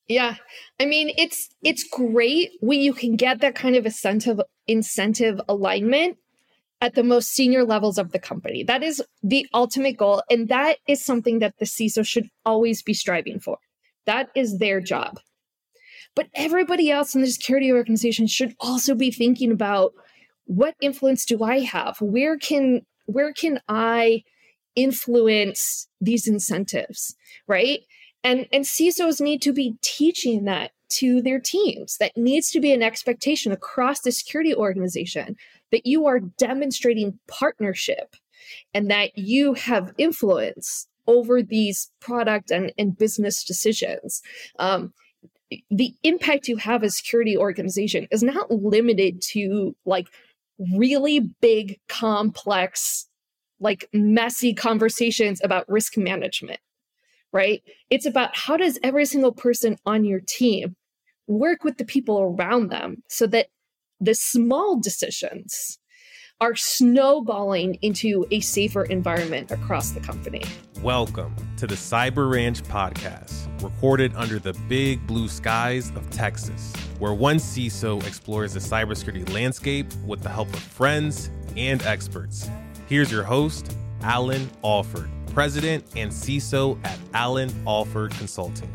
Yeah. I mean, it's great when you can get that kind of incentive alignment at the most senior levels of the company. That is the ultimate goal. And that is something that the CISO should always be striving for. That is their job. But everybody else in the security organization should also be thinking about, what influence do I have? Where can I influence these incentives, right? And CISOs need to be teaching that to their teams. That needs to be an expectation across the security organization, that you are demonstrating partnership and that you have influence over these product and business decisions. The impact you have as a security organization is not limited to like really big, complex, like messy conversations about risk management, right? It's about, how does every single person on your team work with the people around them so that the small decisions are snowballing into a safer environment across the company. Welcome to the Cyber Ranch podcast, recorded under the big blue skies of Texas, where one CISO explores the cybersecurity landscape with the help of friends and experts. Here's your host, Alan Alford, President and CISO at Alan Alford Consulting.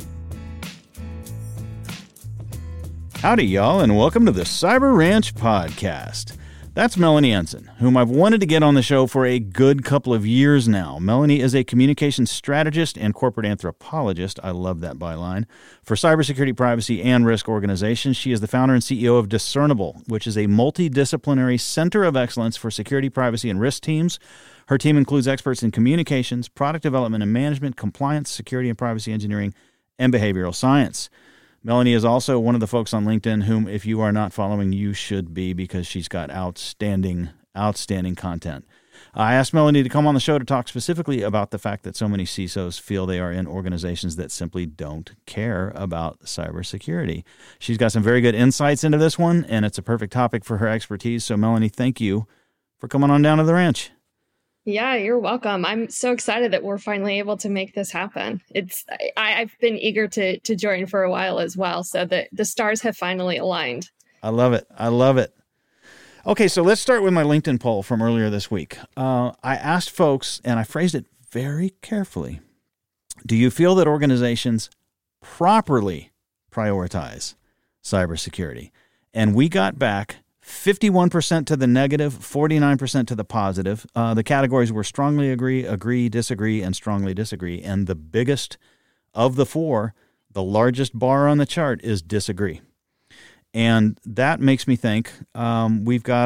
Howdy, y'all, and welcome to the Cyber Ranch podcast. That's Melanie Ensign, whom I've wanted to get on the show for a good couple of years now. Melanie is a communications strategist and corporate anthropologist. I love that byline. For cybersecurity, privacy, and risk organizations, she is the founder and CEO of Discernible, which is a multidisciplinary center of excellence for security, privacy, and risk teams. Her team includes experts in communications, product development and management, compliance, security and privacy engineering, and behavioral science. Melanie is also one of the folks on LinkedIn whom, if you are not following, you should be, because she's got outstanding content. I asked Melanie to come on the show to talk specifically about the fact that so many CISOs feel they are in organizations that simply don't care about cybersecurity. She's got some very good insights into this one, and it's a perfect topic for her expertise. So, Melanie, thank you for coming on down to the ranch. Yeah, you're welcome. I'm so excited that we're finally able to make this happen. I've been eager to join for a while as well, so the stars have finally aligned. I love it. Okay, so let's start with my LinkedIn poll from earlier this week. I asked folks, and I phrased it very carefully, do you feel that organizations properly prioritize cybersecurity? And we got back 51% to the negative, 49% to the positive. The categories were strongly agree, disagree, and strongly disagree. And the biggest of the four, the largest bar on the chart, is disagree. And that makes me think we've got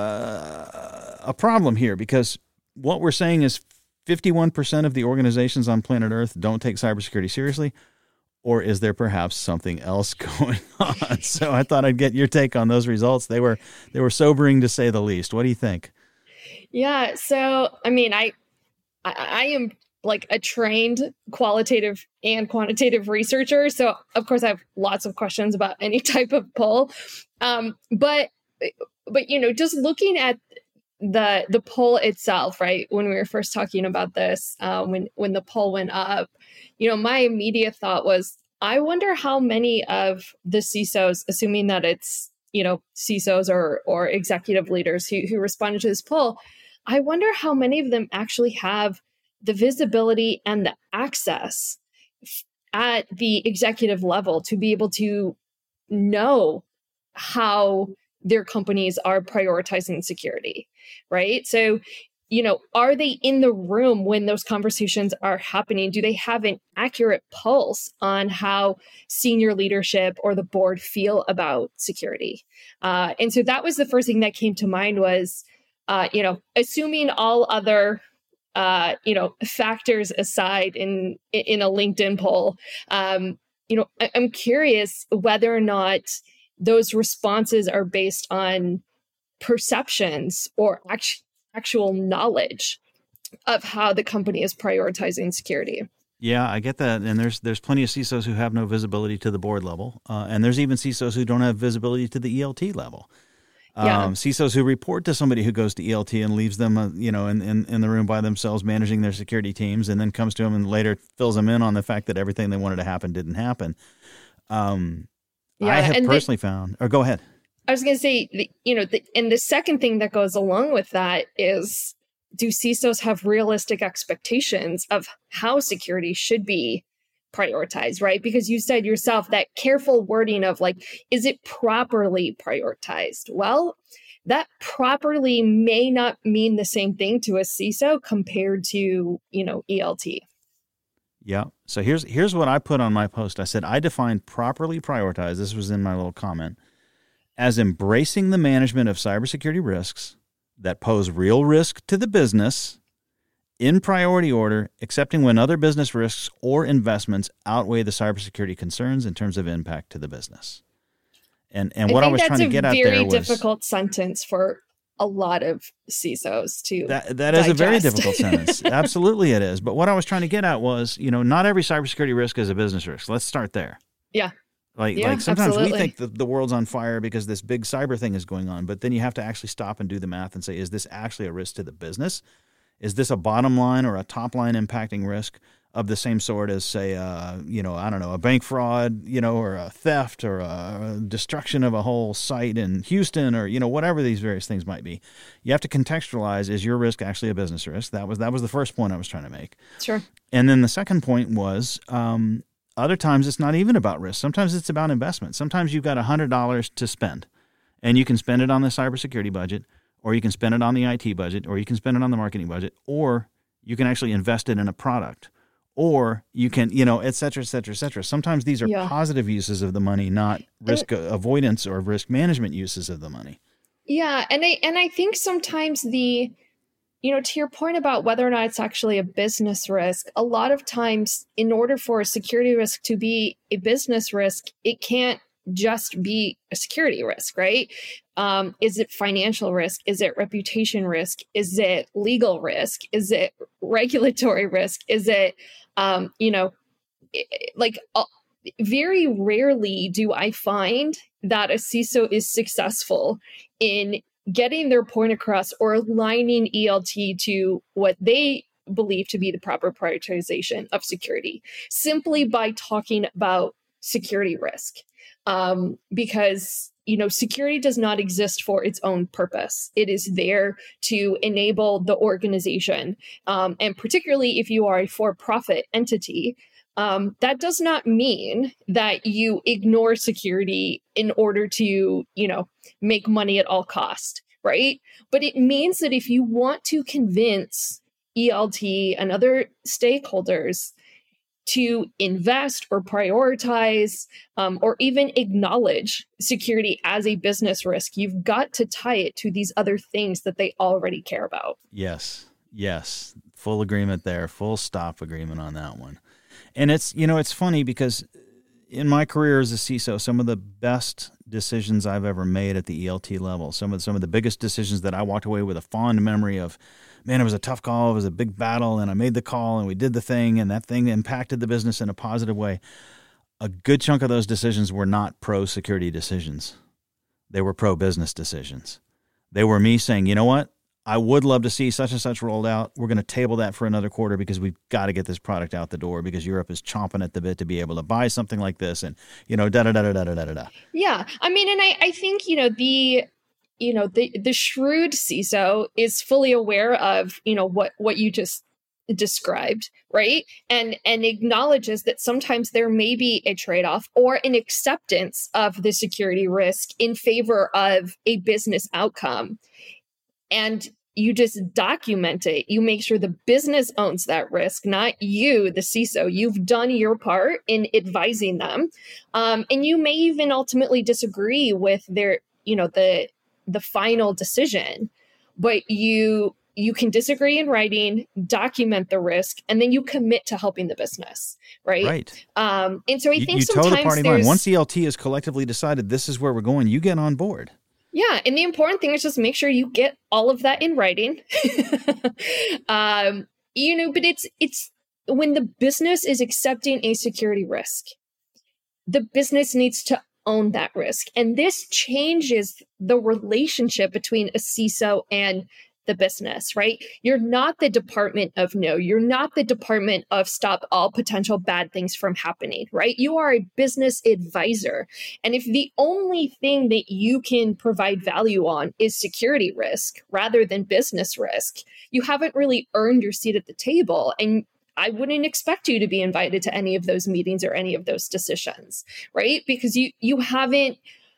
a problem here, because what we're saying is 51% of the organizations on planet Earth don't take cybersecurity seriously. Or is there perhaps something else going on? So I thought I'd get your take on those results. They were sobering, to say the least. What do you think? Yeah. So, I mean, I am like a trained qualitative and quantitative researcher. So, of course, I have lots of questions about any type of poll. But just looking at the poll itself, right? When we were first talking about this, when the poll went up, my immediate thought was, I wonder how many of the CISOs, assuming that it's, CISOs or executive leaders who responded to this poll, I wonder how many of them actually have the visibility and the access at the executive level to be able to know how their companies are prioritizing security, right? So, are they in the room when those conversations are happening? Do they have an accurate pulse on how senior leadership or the board feel about security? And so that was the first thing that came to mind was, assuming all other, factors aside in a LinkedIn poll, I'm curious whether or not those responses are based on perceptions or actual knowledge of how the company is prioritizing security. Yeah, I get that. And there's plenty of CISOs who have no visibility to the board level. And there's even CISOs who don't have visibility to the ELT level. CISOs who report to somebody who goes to ELT and leaves them, in the room by themselves managing their security teams, and then comes to them and later fills them in on the fact that everything they wanted to happen didn't happen. I have personally found, or go ahead. I was going to say, and the second thing that goes along with that is, do CISOs have realistic expectations of how security should be prioritized, right? Because you said yourself that careful wording of like, is it properly prioritized? Well, that properly may not mean the same thing to a CISO compared to, ELT. Yeah. So here's what I put on my post. I said, I defined properly prioritized, this was in my little comment, as embracing the management of cybersecurity risks that pose real risk to the business in priority order, excepting when other business risks or investments outweigh the cybersecurity concerns in terms of impact to the business. And what I was trying to get at there was... that's a very difficult sentence for a lot of CISOs to That is a very difficult sentence. Absolutely it is. But what I was trying to get at was, not every cybersecurity risk is a business risk. Let's start there. Yeah. Like sometimes we think that the world's on fire because this big cyber thing is going on, but then you have to actually stop and do the math and say, is this actually a risk to the business? Is this a bottom line or a top line impacting risk of the same sort as, say, I don't know, a bank fraud, or a theft or a destruction of a whole site in Houston or, whatever these various things might be. You have to contextualize, is your risk actually a business risk? That was the first point I was trying to make. Sure. And then the second point was, other times it's not even about risk. Sometimes it's about investment. Sometimes you've got $100 to spend, and you can spend it on the cybersecurity budget, or you can spend it on the IT budget, or you can spend it on the marketing budget, or you can actually invest it in a product, or you can, et cetera, et cetera, et cetera. Sometimes these are positive uses of the money, not risk avoidance or risk management uses of the money. Yeah, and I think sometimes to your point about whether or not it's actually a business risk, a lot of times in order for a security risk to be a business risk, it can't just be a security risk, right? Is it financial risk? Is it reputation risk? Is it legal risk? Is it regulatory risk? Is it, very rarely do I find that a CISO is successful in getting their point across or aligning ELT to what they believe to be the proper prioritization of security simply by talking about security risk. Because, security does not exist for its own purpose. It is there to enable the organization. And particularly if you are a for-profit entity, that does not mean that you ignore security in order to, make money at all cost, right? But it means that if you want to convince ELT and other stakeholders to invest or prioritize or even acknowledge security as a business risk, you've got to tie it to these other things that they already care about. Yes. Full agreement there. Full stop agreement on that one. And it's funny because in my career as a CISO, some of the best decisions I've ever made at the ELT level, some of the biggest decisions that I walked away with a fond memory of, man, it was a tough call, it was a big battle, and I made the call, and we did the thing, and that thing impacted the business in a positive way. A good chunk of those decisions were not pro-security decisions. They were pro-business decisions. They were me saying, you know what? I would love to see such and such rolled out. We're going to table that for another quarter because we've got to get this product out the door because Europe is chomping at the bit to be able to buy something like this and, da-da-da-da-da-da-da-da. Yeah. I mean, and I think, the shrewd CISO is fully aware of, what you just described, right? And acknowledges that sometimes there may be a trade-off or an acceptance of the security risk in favor of a business outcome. And you just document it. You make sure the business owns that risk, not you, the CISO. You've done your part in advising them. And you may even ultimately disagree with their, the final decision, but you can disagree in writing, document the risk, and then you commit to helping the business, right? Right. And so I think you sometimes toe the party line. Once ELT has collectively decided this is where we're going, you get on board. Yeah. And the important thing is just make sure you get all of that in writing. But it's when the business is accepting a security risk, the business needs to own that risk. And this changes the relationship between a CISO and the business, right? You're not the department of no. You're not the department of stop all potential bad things from happening, right? You are a business advisor. And if the only thing that you can provide value on is security risk rather than business risk, you haven't really earned your seat at the table. And I wouldn't expect you to be invited to any of those meetings or any of those decisions, right? Because you haven't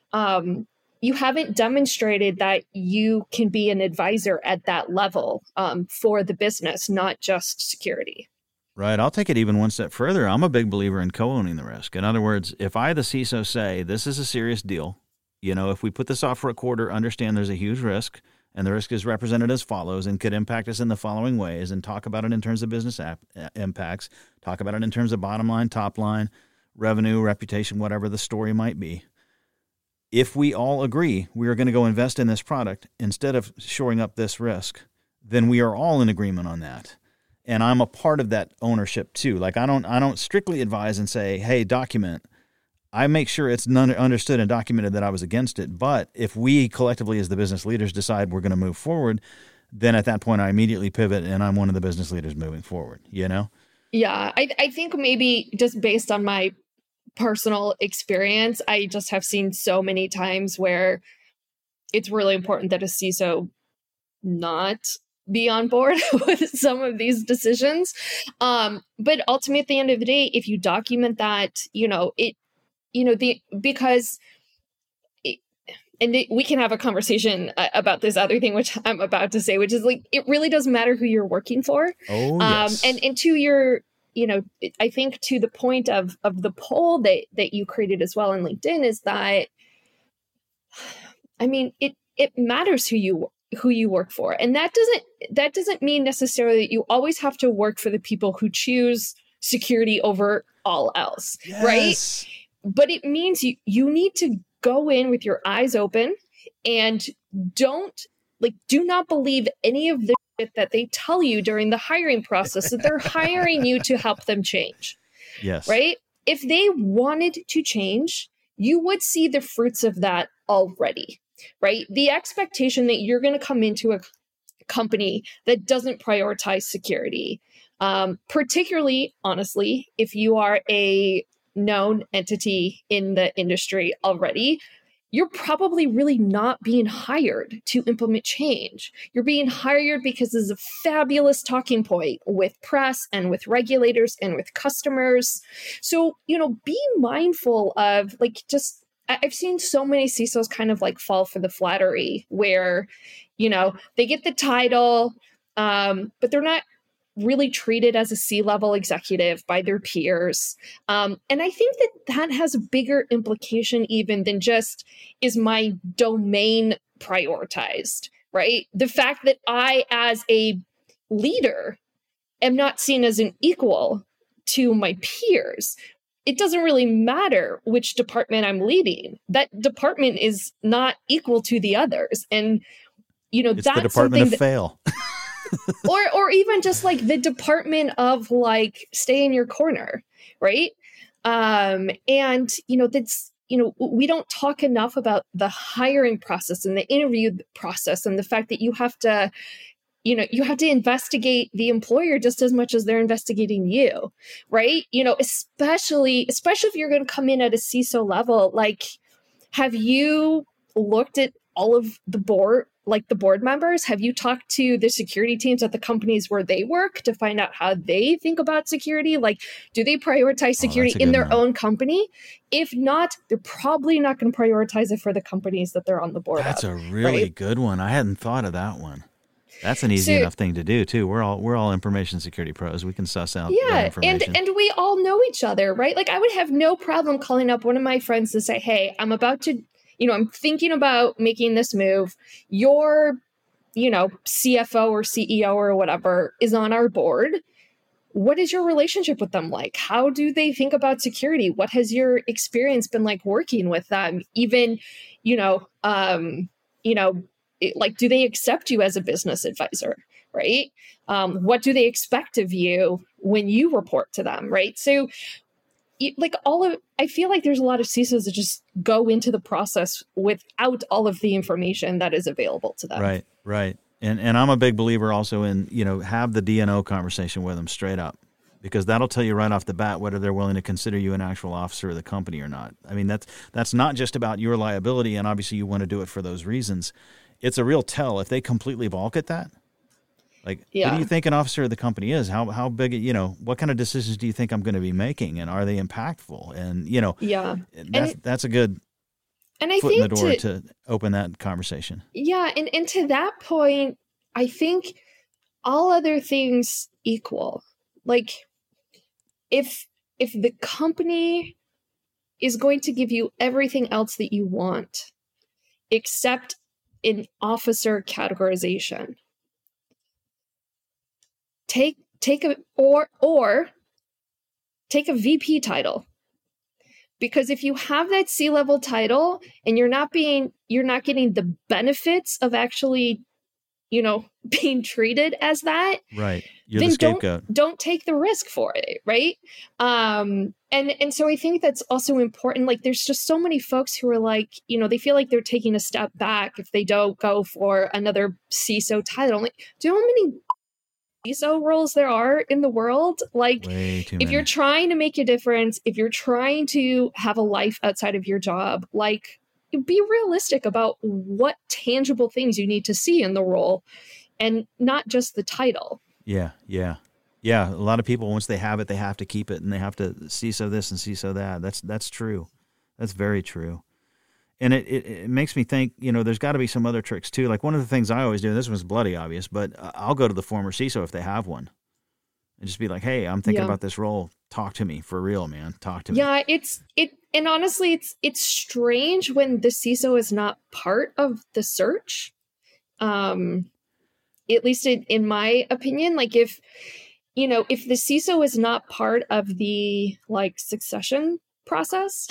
demonstrated that you can be an advisor at that level for the business, not just security. Right. I'll take it even one step further. I'm a big believer in co-owning the risk. In other words, if I, the CISO, say this is a serious deal, if we put this off for a quarter, understand there's a huge risk, and the risk is represented as follows and could impact us in the following ways, and talk about it in terms of business impacts, talk about it in terms of bottom line, top line, revenue, reputation, whatever the story might be. If we all agree we are going to go invest in this product instead of shoring up this risk, then we are all in agreement on that. And I'm a part of that ownership too. Like I don't strictly advise and say, hey, document. I make sure it's understood and documented that I was against it. But if we collectively as the business leaders decide we're going to move forward, then at that point I immediately pivot and I'm one of the business leaders moving forward, Yeah, I think maybe just based on my personal experience, I just have seen so many times where it's really important that a CISO not be on board with some of these decisions. But ultimately, at the end of the day, if you document that, we can have a conversation about this other thing, which I'm about to say, which is like, it really does matter who you're working for. Oh, yes. And to your, I think to the point of the poll that you created as well on LinkedIn is that, I mean, it matters who you work for. And that doesn't mean necessarily that you always have to work for the people who choose security over all else, yes. Right? But it means you need to go in with your eyes open and do not believe any of the shit that they tell you during the hiring process that they're hiring you to help them change. Yes. Right? If they wanted to change, you would see the fruits of that already, right? The expectation that you're going to come into a company that doesn't prioritize security, particularly, honestly, if you are a known entity in the industry already, you're probably really not being hired to implement change. You're being hired because it's a fabulous talking point with press and with regulators and with customers. So, be mindful of I've seen so many CISOs kind of fall for the flattery where, they get the title, but they're not really treated as a C-level executive by their peers. And I think that has a bigger implication even than just, is my domain prioritized, right? The fact that I, as a leader, am not seen as an equal to my peers. It doesn't really matter which department I'm leading. That department is not equal to the others. And, it's that's the department of fail. or even just the department of stay in your corner, right? And that's, we don't talk enough about the hiring process and the interview process and the fact that you have to investigate the employer just as much as they're investigating you, right? Especially if you're going to come in at a CISO level, have you looked at all of the board members? Have you talked to the security teams at the companies where they work to find out how they think about security? Do they prioritize security in their own company? If not, they're probably not going to prioritize it for the companies that they're on the board. That's a really good one. I hadn't thought of that one. That's an easy enough thing to do too. We're all information security pros. We can suss out that information. and we all know each other, right? I would have no problem calling up one of my friends to say, hey, I'm about to, I'm thinking about making this move. Your, CFO or CEO or whatever is on our board. What is your relationship with them like? How do they think about security? What has your experience been like working with them? Even, do they accept you as a business advisor, right? What do they expect of you when you report to them, right? So I feel like there's a lot of CISOs that just go into the process without all of the information that is available to them. Right. And I'm a big believer also in, have the D&O conversation with them straight up, because that'll tell you right off the bat whether they're willing to consider you an actual officer of the company or not. I mean, that's not just about your liability, and obviously you want to do it for those reasons. It's a real tell if they completely balk at that. Like, What do you think an officer of the company is? How big, what kind of decisions do you think I'm going to be making, and are they impactful? And, that's a good foot in the door to open that conversation. Yeah. And to that point, I think all other things equal, like if the company is going to give you everything else that you want, except an officer categorization, take a VP title. Because if you have that C-level title and you're not getting the benefits of actually, being treated as that, right? You're the scapegoat. Don't take the risk for it, right? And so I think that's also important. Like, there's just so many folks who are like, they feel like they're taking a step back if they don't go for another CISO title. Like, do you know how many CISO roles there are in the world? Like, if you're trying to make a difference, if you're trying to have a life outside of your job, like, be realistic about what tangible things you need to see in the role and not just the title. Yeah. A lot of people, once they have it, they have to keep it, and they have to CISO this and CISO that. That's true. That's very true. And it makes me think, there's got to be some other tricks too. Like, one of the things I always do, and this one's bloody obvious, but I'll go to the former CISO if they have one and just be like, hey, I'm thinking about this role. Talk to me for real, man. Talk to me. Yeah, and honestly, it's strange when the CISO is not part of the search. At least in my opinion, like if the CISO is not part of the succession process,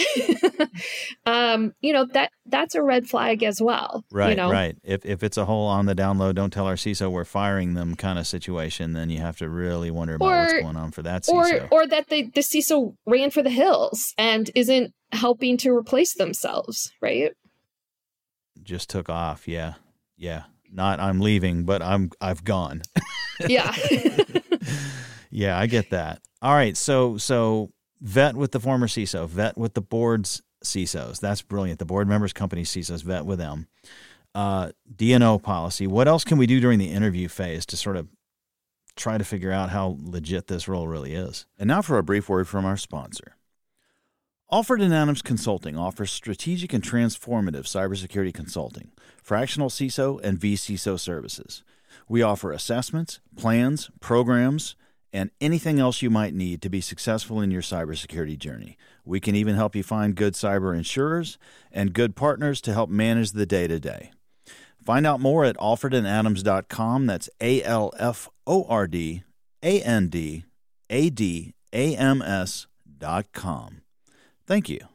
that's a red flag as well. Right, right. If it's a whole on the down low, don't tell our CISO we're firing them kind of situation, then you have to really wonder about what's going on for that CISO. Or that the CISO ran for the hills and isn't helping to replace themselves, right? Just took off, yeah. Not I'm leaving, but I've gone. Yeah. Yeah, I get that. All right, so vet with the former CISO, vet with the board's CISOs. That's brilliant. The board members, company CISOs, vet with them. D&O policy. What else can we do during the interview phase to sort of try to figure out how legit this role really is? And now for a brief word from our sponsor. Alfred & Adams Consulting offers strategic and transformative cybersecurity consulting, fractional CISO, and vCISO services. We offer assessments, plans, programs, and anything else you might need to be successful in your cybersecurity journey. We can even help you find good cyber insurers and good partners to help manage the day-to-day. Find out more at alfredandadams.com. That's ALFORDANDADAMS.com. Thank you.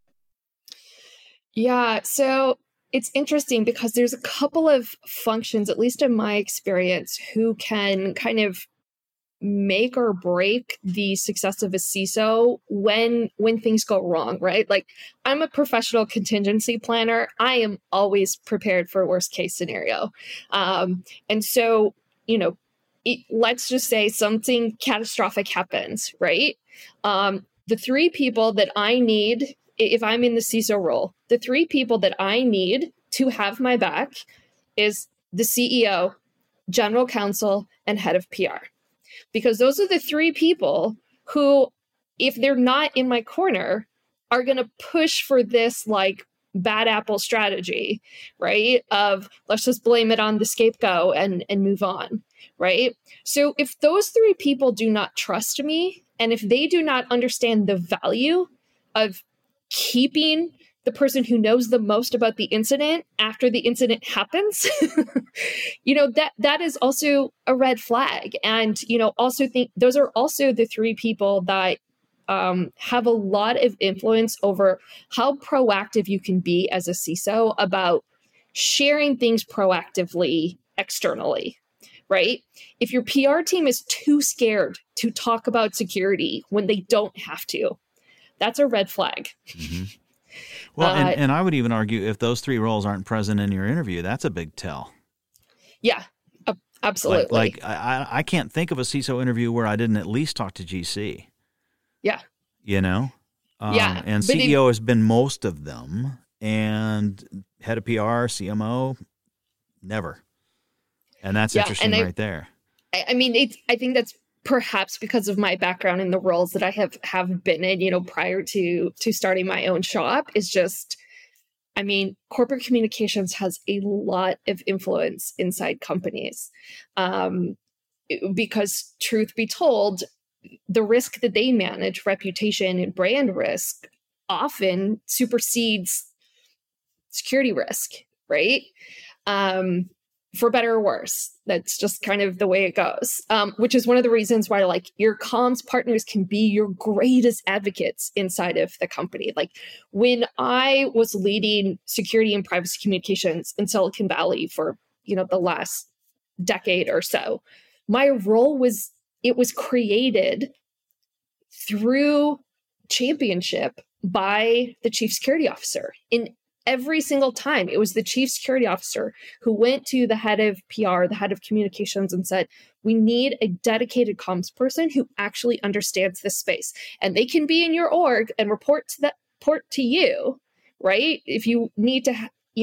Yeah, so it's interesting because there's a couple of functions, at least in my experience, who can kind of make or break the success of a CISO when things go wrong, right? Like, I'm a professional contingency planner. I am always prepared for a worst case scenario. And so, let's just say something catastrophic happens, right? The three people that I need, if I'm in the CISO role, the three people that I need to have my back is the CEO, general counsel, and head of PR. Because those are the three people who, if they're not in my corner, are going to push for this bad apple strategy, right? Of let's just blame it on the scapegoat and move on, right? So if those three people do not trust me, and if they do not understand the value of keeping the person who knows the most about the incident after the incident happens, that is also a red flag. And, also think those are also the three people that have a lot of influence over how proactive you can be as a CISO about sharing things proactively externally, right? If your PR team is too scared to talk about security when they don't have to, that's a red flag. Mm-hmm. Well, and I would even argue if those three roles aren't present in your interview, that's a big tell. Yeah. Absolutely. Like I can't think of a CISO interview where I didn't at least talk to GC. Yeah. You know? Yeah. And CEO has been most of them, and head of PR, CMO, never. And that's interesting right there. I mean, I think that's perhaps because of my background in the roles that I have been in, you know, prior to starting my own shop, is just, I mean, corporate communications has a lot of influence inside companies. Because truth be told, the risk that they manage, reputation and brand risk, often supersedes security risk, right? For better or worse. That's just kind of the way it goes, which is one of the reasons why, like, your comms partners can be your greatest advocates inside of the company. Like, when I was leading security and privacy communications in Silicon Valley for, you know, the last decade or so, my role was created through championship by the chief security officer. In every single time, it was the chief security officer who went to the head of PR, the head of communications, and said, we need a dedicated comms person who actually understands this space. And they can be in your org and report to you, right? If you need to,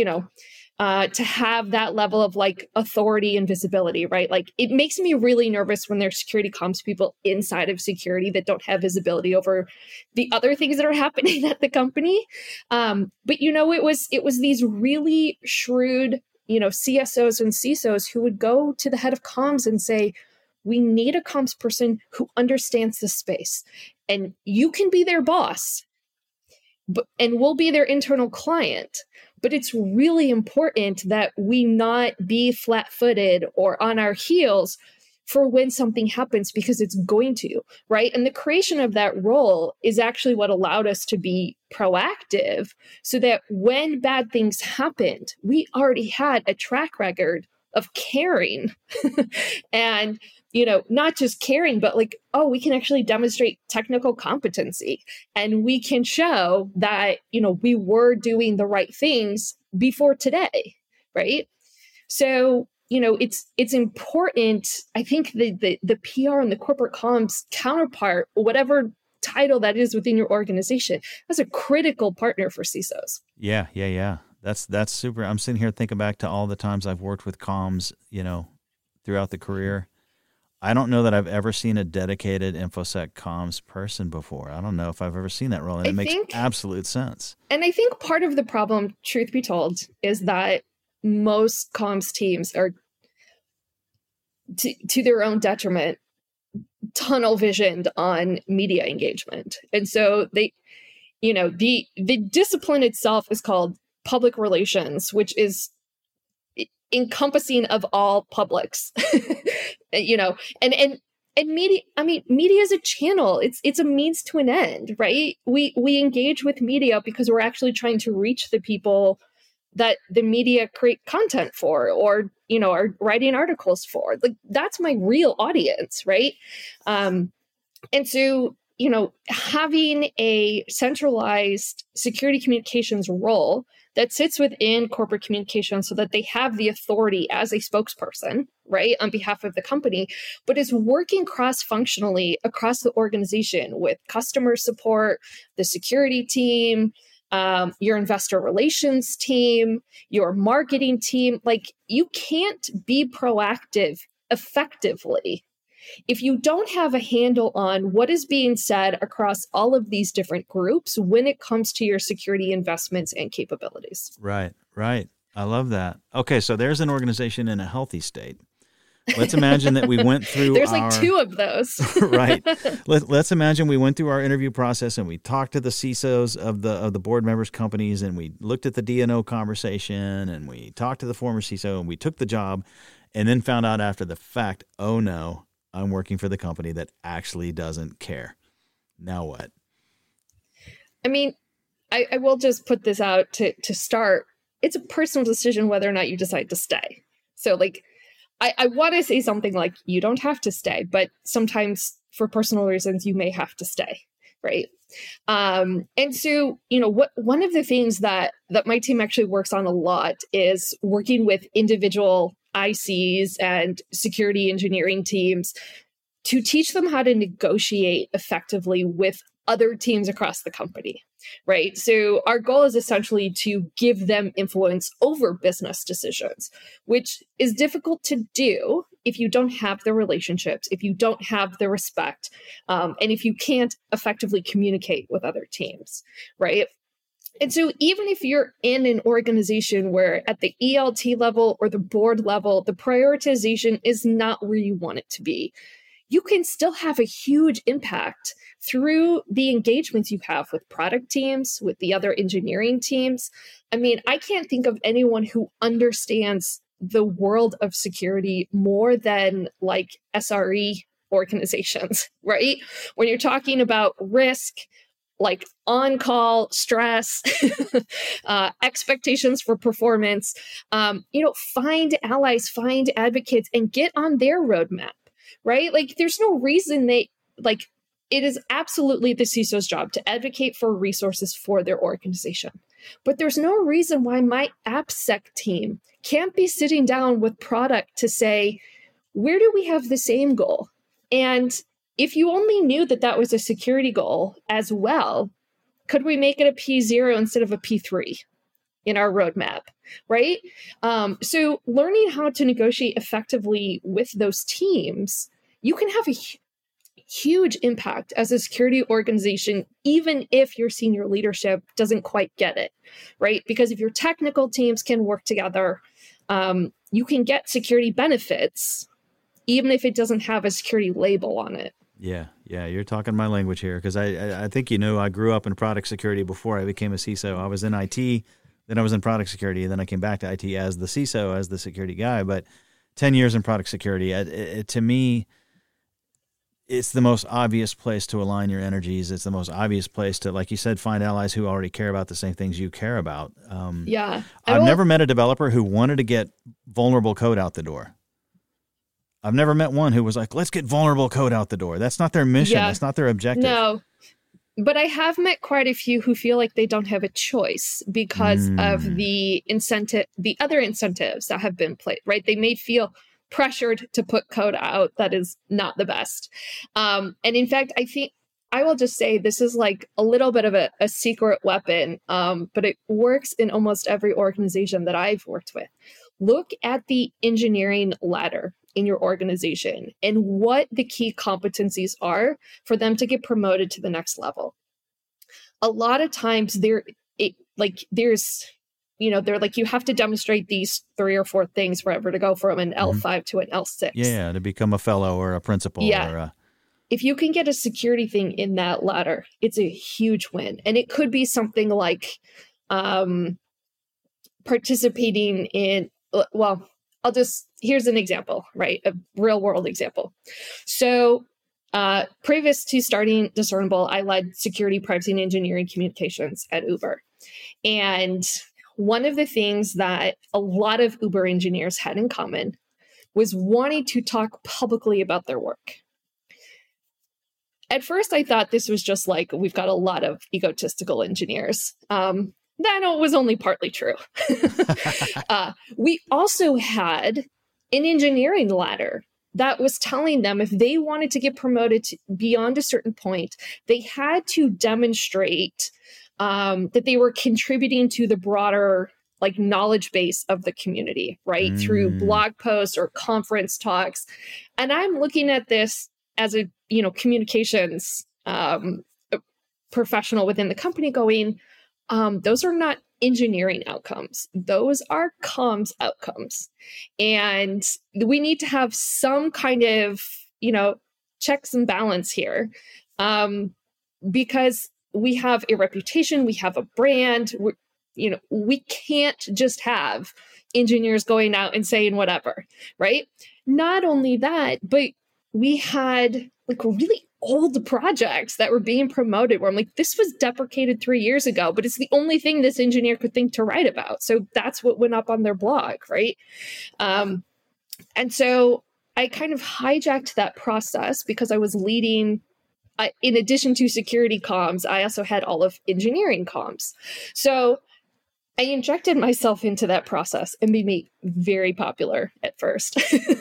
to have that level of like authority and visibility, right? Like, it makes me really nervous when there's security comms people inside of security that don't have visibility over the other things that are happening at the company. But it was these really shrewd, CSOs and CISOs who would go to the head of comms and say, we need a comms person who understands the space, and you can be their boss, and we'll be their internal client. But it's really important that we not be flat-footed or on our heels for when something happens, because it's going to, right? And the creation of that role is actually what allowed us to be proactive, so that when bad things happened, we already had a track record of caring and, not just caring, but like, oh, we can actually demonstrate technical competency, and we can show that, we were doing the right things before today, right? So, it's important. I think the PR and the corporate comms counterpart, whatever title that is within your organization, that's a critical partner for CISOs. Yeah. That's super. I'm sitting here thinking back to all the times I've worked with comms, throughout the career. I don't know that I've ever seen a dedicated InfoSec comms person before. I don't know if I've ever seen that role, and it makes absolute sense. And I think part of the problem, truth be told, is that most comms teams are, to their own detriment, tunnel visioned on media engagement. And so they, the discipline itself is called public relations, which is encompassing of all publics, and media. I mean, media is a channel. It's a means to an end, right? We engage with media because we're actually trying to reach the people that the media create content for, or, are writing articles for. Like, that's my real audience, right? And so, having a centralized security communications role that sits within corporate communications, so that they have the authority as a spokesperson, right, on behalf of the company, but is working cross-functionally across the organization with customer support, the security team, your investor relations team, your marketing team. Like, you can't be proactive effectively if you don't have a handle on what is being said across all of these different groups when it comes to your security investments and capabilities. Right. I love that. Okay, so there's an organization in a healthy state. Let's imagine that we went through There's like two of those. Right. Let's imagine we went through our interview process, and we talked to the CISOs of the board members' companies, and we looked at the D&O conversation, and we talked to the former CISO, and we took the job, and then found out after the fact, oh no, I'm working for the company that actually doesn't care. Now what? I mean, I will just put this out to start. It's a personal decision whether or not you decide to stay. So, like, I want to say something like, you don't have to stay, but sometimes for personal reasons, you may have to stay, right? And so, one of the things that my team actually works on a lot is working with individual ICs and security engineering teams to teach them how to negotiate effectively with other teams across the company, right? So our goal is essentially to give them influence over business decisions, which is difficult to do if you don't have the relationships, if you don't have the respect, and if you can't effectively communicate with other teams, right? And so even if you're in an organization where at the ELT level or the board level, the prioritization is not where you want it to be, you can still have a huge impact through the engagements you have with product teams, with the other engineering teams. I mean, I can't think of anyone who understands the world of security more than like SRE organizations, right? When you're talking about risk, like on-call stress, expectations for performance, find allies, find advocates, and get on their roadmap, right? Like, there's no reason it is absolutely the CISO's job to advocate for resources for their organization. But there's no reason why my AppSec team can't be sitting down with product to say, where do we have the same goal? And if you only knew that that was a security goal as well, could we make it a P0 instead of a P3 in our roadmap, right? So learning how to negotiate effectively with those teams, you can have a huge impact as a security organization, even if your senior leadership doesn't quite get it, right? Because if your technical teams can work together, you can get security benefits, even if it doesn't have a security label on it. Yeah, you're talking my language here, because I think I grew up in product security before I became a CISO. I was in IT, then I was in product security, and then I came back to IT as the CISO, as the security guy. But 10 years in product security, to me, it's the most obvious place to align your energies. It's the most obvious place to, like you said, find allies who already care about the same things you care about. I've never met a developer who wanted to get vulnerable code out the door. I've never met one who was like, let's get vulnerable code out the door. That's not their mission. That's not their objective. No, but I have met quite a few who feel like they don't have a choice because of the other incentives that have been played, right? They may feel pressured to put code out that is not the best. And in fact, I think I will just say this is like a little bit of a secret weapon, but it works in almost every organization that I've worked with. Look at the engineering ladder in your organization and what the key competencies are for them to get promoted to the next level. A lot of times they're like, you have to demonstrate these 3 or 4 things forever to go from an L5 to an L6. Yeah, to become a fellow or a principal. Yeah. If you can get a security thing in that ladder, it's a huge win. And it could be something like participating in, here's an example, right? A real world example. So previous to starting Discernible, I led security, privacy, and engineering communications at Uber. And one of the things that a lot of Uber engineers had in common was wanting to talk publicly about their work. At first, I thought this was just like, we've got a lot of egotistical engineers. That was only partly true. We also had an engineering ladder that was telling them if they wanted to get promoted beyond a certain point, they had to demonstrate that they were contributing to the broader knowledge base of the community, right? Through blog posts or conference talks. And I'm looking at this as a, communications professional within the company going, those are not engineering outcomes. Those are comms outcomes. And we need to have some kind of, checks and balance here. Because we have a reputation, we have a brand, we can't just have engineers going out and saying whatever, right? Not only that, but we had really old projects that were being promoted where I'm like, this was deprecated 3 years ago, but it's the only thing this engineer could think to write about. So that's what went up on their blog, right? And so I kind of hijacked that process because I was leading, in addition to security comms, I also had all of engineering comms. So I injected myself into that process and made me very popular at first.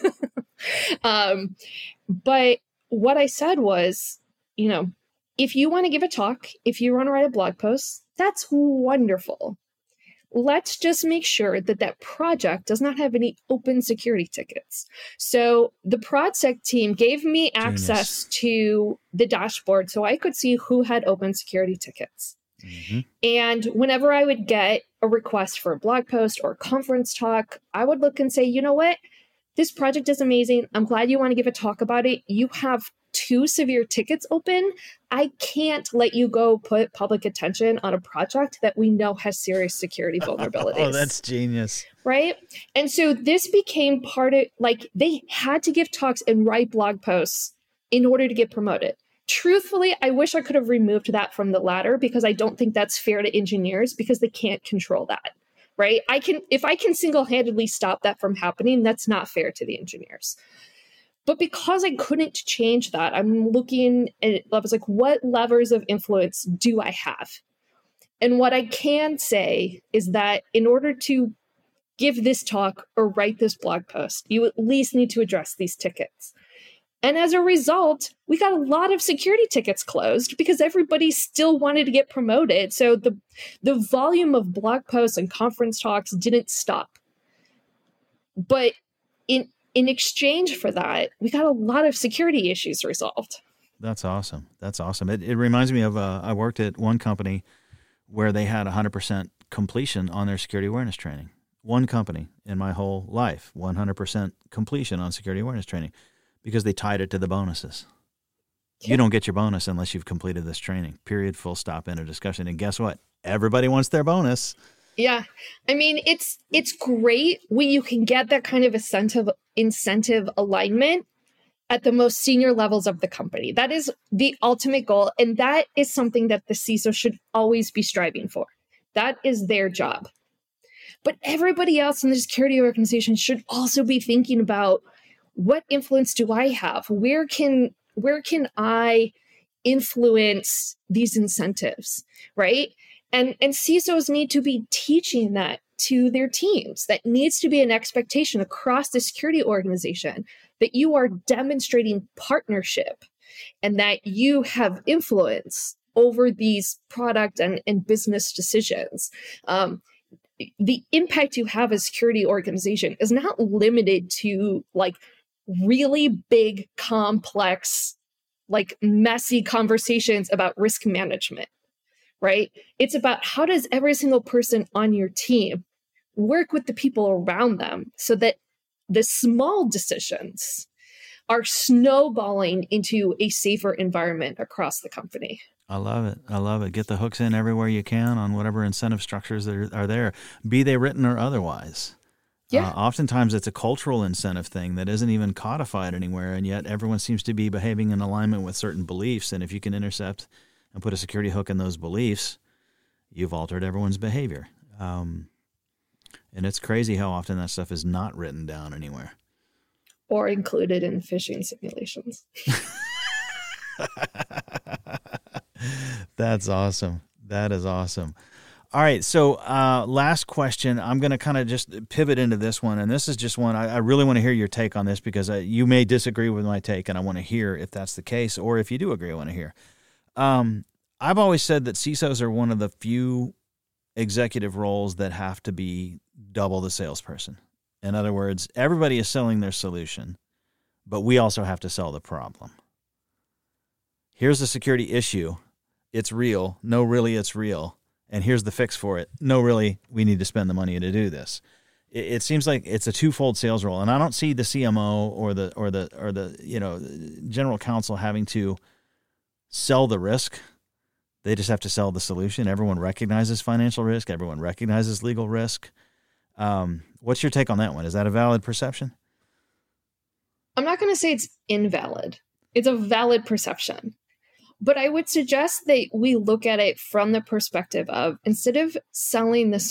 But what I said was, if you want to give a talk, if you want to write a blog post, that's wonderful. Let's just make sure that that project does not have any open security tickets. So the ProdSec team gave me access to the dashboard so I could see who had open security tickets. Mm-hmm. And whenever I would get a request for a blog post or a conference talk, I would look and say, you know what? This project is amazing. I'm glad you want to give a talk about it. You have 2 severe tickets open. I can't let you go put public attention on a project that we know has serious security vulnerabilities. Oh, that's genius. Right? And so this became part of, they had to give talks and write blog posts in order to get promoted. Truthfully, I wish I could have removed that from the ladder because I don't think that's fair to engineers because they can't control that. Right? If I can single-handedly stop that from happening, that's not fair to the engineers. But because I couldn't change that, I'm looking and I was like, what levers of influence do I have? And what I can say is that in order to give this talk or write this blog post, you at least need to address these tickets. And as a result, we got a lot of security tickets closed because everybody still wanted to get promoted. So the volume of blog posts and conference talks didn't stop. But in exchange for that, we got a lot of security issues resolved. That's awesome. That's awesome. It reminds me of I worked at one company where they had 100% completion on their security awareness training. One company in my whole life, 100% completion on security awareness training. Because they tied it to the bonuses. Yeah. You don't get your bonus unless you've completed this training. Period, full stop, end of discussion. And guess what? Everybody wants their bonus. Yeah. I mean, it's great when you can get that kind of incentive alignment at the most senior levels of the company. That is the ultimate goal. And that is something that the CISO should always be striving for. That is their job. But everybody else in the security organization should also be thinking about, what influence do I have? Where can I influence these incentives, right? And CISOs need to be teaching that to their teams. That needs to be an expectation across the security organization, that you are demonstrating partnership and that you have influence over these product and business decisions. The impact you have as a security organization is not limited to really big, complex, messy conversations about risk management, right? It's about how does every single person on your team work with the people around them so that the small decisions are snowballing into a safer environment across the company. I love it. I love it. Get the hooks in everywhere you can on whatever incentive structures that are there, be they written or otherwise. Yeah. Oftentimes it's a cultural incentive thing that isn't even codified anywhere, and yet everyone seems to be behaving in alignment with certain beliefs. And if you can intercept and put a security hook in those beliefs, you've altered everyone's behavior. And it's crazy how often that stuff is not written down anywhere. Or included in phishing simulations. That's awesome. That is awesome. All right, so last question. I'm going to kind of just pivot into this one, and this is just one I really want to hear your take on this because you may disagree with my take, and I want to hear if that's the case, or if you do agree, I want to hear. I've always said that CISOs are one of the few executive roles that have to be double the salesperson. In other words, everybody is selling their solution, but we also have to sell the problem. Here's the security issue. It's real. No, really, it's real. And here's the fix for it. No, really, we need to spend the money to do this. It seems like it's a twofold sales role, and I don't see the CMO or the general counsel having to sell the risk. They just have to sell the solution. Everyone recognizes financial risk. Everyone recognizes legal risk. What's your take on that one? Is that a valid perception? I'm not going to say it's invalid. It's a valid perception. But I would suggest that we look at it from the perspective of instead of selling the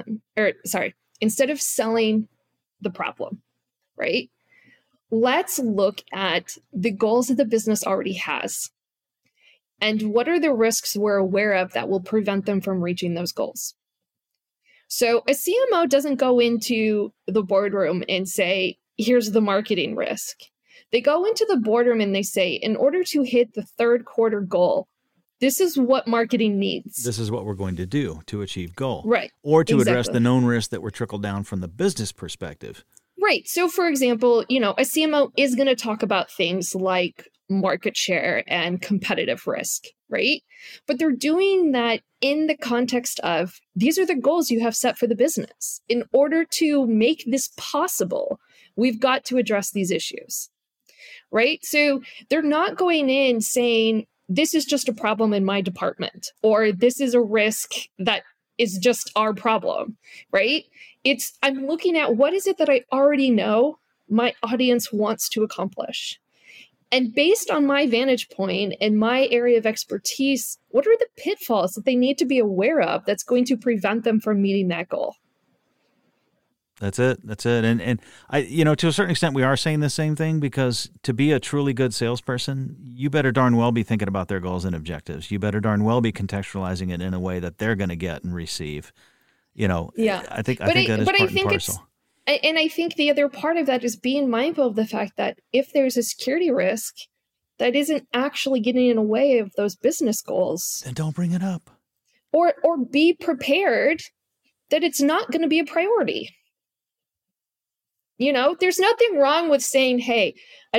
problem, right? Let's look at the goals that the business already has. And what are the risks we're aware of that will prevent them from reaching those goals? So a CMO doesn't go into the boardroom and say, here's the marketing risk. They go into the boardroom and they say, in order to hit the third quarter goal, this is what marketing needs. This is what we're going to do to achieve goal. Right. Or to address the known risks that were trickled down from the business perspective. Right. So, for example, a CMO is going to talk about things like market share and competitive risk, right? But they're doing that in the context of, these are the goals you have set for the business. In order to make this possible, we've got to address these issues, right? So they're not going in saying, this is just a problem in my department, or this is a risk that is just our problem, right? I'm looking at, what is it that I already know my audience wants to accomplish? And based on my vantage point and my area of expertise, what are the pitfalls that they need to be aware of that's going to prevent them from meeting that goal? That's it. And I, to a certain extent, we are saying the same thing, because to be a truly good salesperson, you better darn well be thinking about their goals and objectives. You better darn well be contextualizing it in a way that they're going to get and receive. Yeah. I think that is part and parcel. And I think the other part of that is being mindful of the fact that if there's a security risk that isn't actually getting in the way of those business goals, then don't bring it up. Or be prepared that it's not going to be a priority. There's nothing wrong with saying, hey,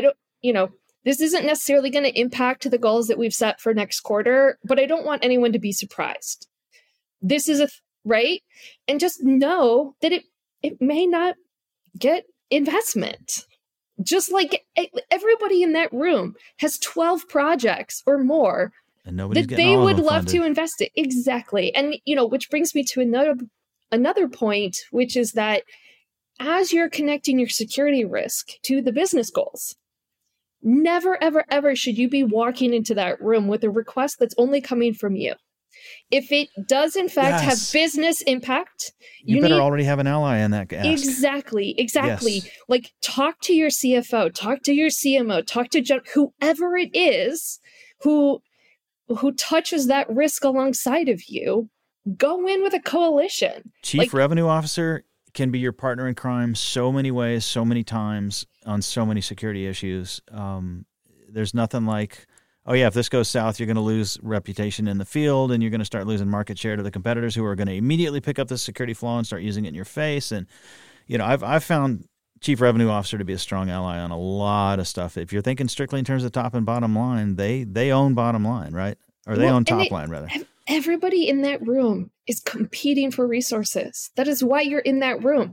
this isn't necessarily going to impact the goals that we've set for next quarter, but I don't want anyone to be surprised. This is right? And just know that it may not get investment. Just like everybody in that room has 12 projects or more and nobody's that they would love to invest in. Exactly. And, which brings me to another point, which is that as you're connecting your security risk to the business goals, never, ever, ever should you be walking into that room with a request that's only coming from you. If it does, in fact, have business impact, you better already have an ally in that ask. Exactly. Yes. Like, talk to your CFO, talk to your CMO, talk to whoever it is who touches that risk alongside of you. Go in with a coalition. Chief Revenue Officer can be your partner in crime so many ways, so many times, on so many security issues. There's nothing like, oh yeah, if this goes south, you're going to lose reputation in the field, and you're going to start losing market share to the competitors who are going to immediately pick up the security flaw and start using it in your face. And I've found Chief Revenue Officer to be a strong ally on a lot of stuff. If you're thinking strictly in terms of top and bottom line, they own bottom line, right? Or they own top line, rather. Everybody in that room is competing for resources. That is why you're in that room.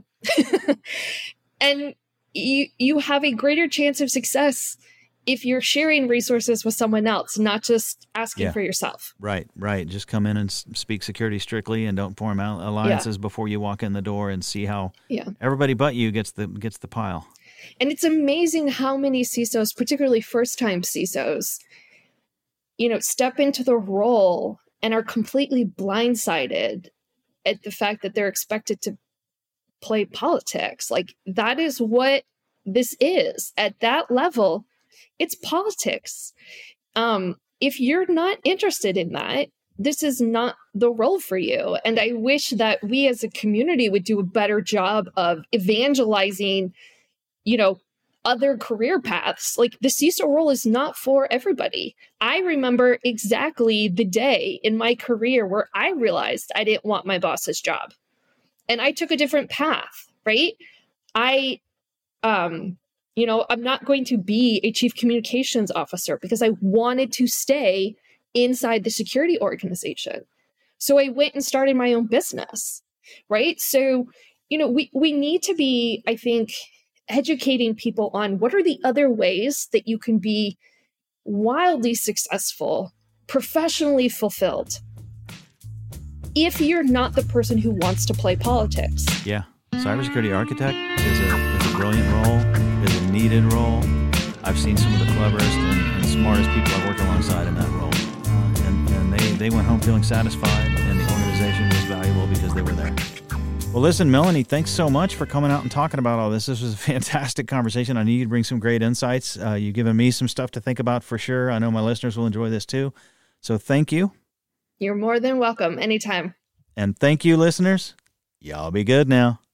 And you have a greater chance of success if you're sharing resources with someone else, not just asking for yourself. Right. Just come in and speak security strictly, and don't form alliances before you walk in the door, and see how everybody but you gets the pile. And it's amazing how many CISOs, particularly first-time CISOs, step into the role and are completely blindsided at the fact that they're expected to play politics. Like, that is what this is. At that level, it's politics. If you're not interested in that, this is not the role for you. And I wish that we as a community would do a better job of evangelizing, other career paths. Like, the CISO role is not for everybody. I remember exactly the day in my career where I realized I didn't want my boss's job, and I took a different path, right? I'm not going to be a chief communications officer because I wanted to stay inside the security organization. So I went and started my own business, right? So, we need to be, I think, educating people on what are the other ways that you can be wildly successful, professionally fulfilled, if you're not the person who wants to play politics. Yeah. Cybersecurity architect is a brilliant role, is a needed role. I've seen some of the cleverest and smartest people I've worked alongside in that role. And they went home feeling satisfied, and the organization was valuable because they were there. Well, listen, Melanie, thanks so much for coming out and talking about all this. This was a fantastic conversation. I knew you'd bring some great insights. You've given me some stuff to think about for sure. I know my listeners will enjoy this too. So thank you. You're more than welcome. Anytime. And thank you, listeners. Y'all be good now.